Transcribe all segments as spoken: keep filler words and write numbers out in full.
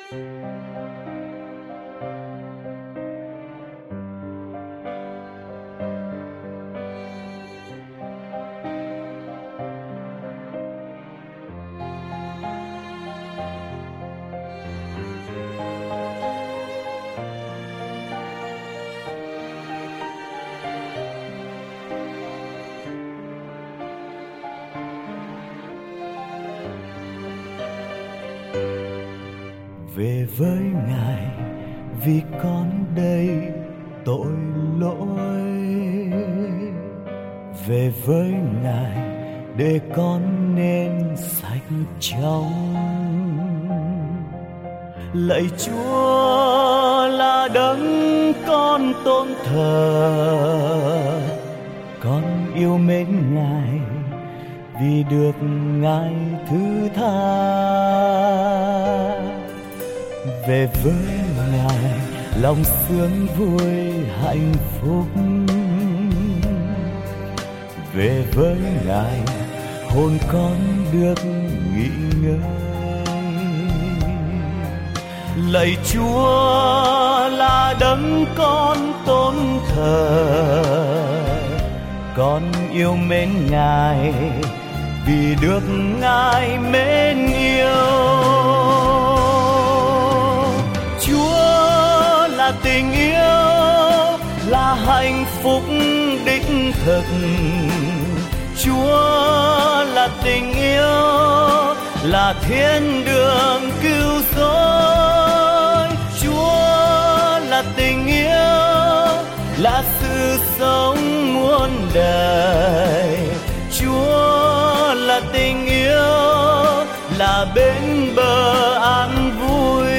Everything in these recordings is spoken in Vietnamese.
Về với Ngài vì con đây tội lỗi, về với Ngài để con nên sạch trong. Lạy Chúa là đấng con tôn thờ, con yêu mến Ngài vì được Ngài thứ tha. Về với Ngài lòng sướng vui hạnh phúc, về với Ngài hồn con được nghỉ ngơi. Lạy Chúa là đấng con tôn thờ, con yêu mến Ngài vì được Ngài mến yêu. Chúa là tình yêu, là hạnh phúc đích thực. Chúa là tình yêu, là thiên đường cứu rỗi. Chúa là tình yêu, là sự sống muôn đời. Chúa là tình yêu, là bên bờ an vui.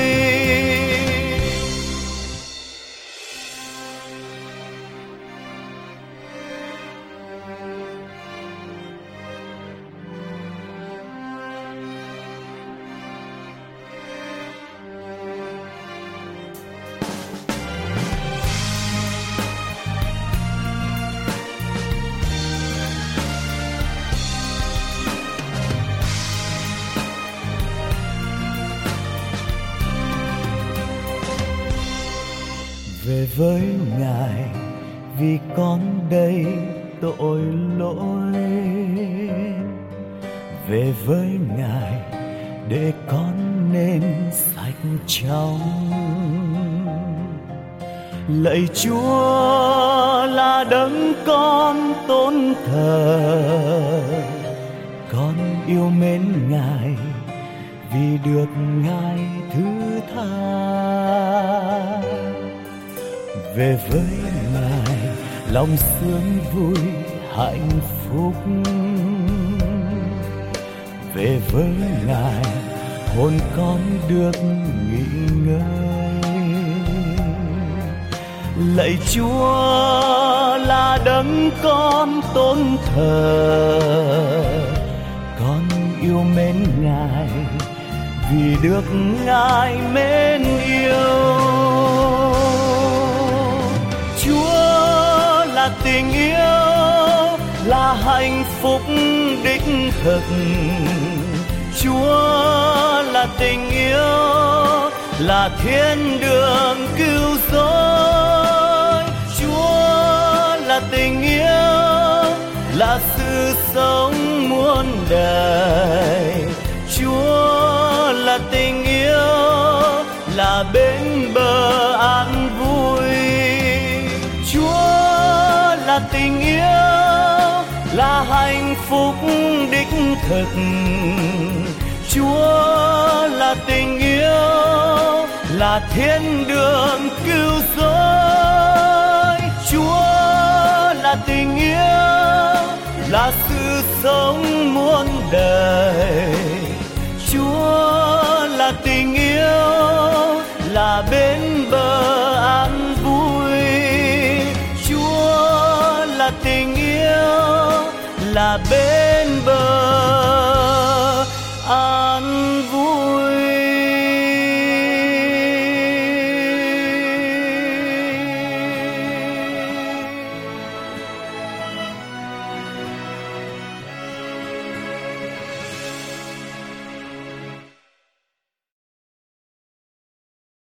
Về với Ngài vì con đây tội lỗi, về với Ngài để con nên sạch trong. Lạy Chúa là đấng con tôn thờ, con yêu mến Ngài vì được Ngài thứ tha. Về với Ngài lòng sướng vui hạnh phúc, về với Ngài hồn con được nghỉ ngơi. Lạy Chúa là đấng con tôn thờ, con yêu mến Ngài vì được Ngài mến yêu. Chúa là tình yêu, là hạnh phúc đích thực. Chúa là tình yêu, là thiên đường cứu rỗi. Chúa là tình yêu, là sự sống muôn đời. Chúa là tình yêu, là bên bờ an vui. Chúa là tình yêu, là hạnh phúc đích thực. Chúa là tình yêu, là thiên đường cứu rỗi. Chúa là tình yêu, là sự sống muôn đời. Chúa là tình yêu, là bên bờ an vui. Chúa là tình yêu, là bên bờ an vui.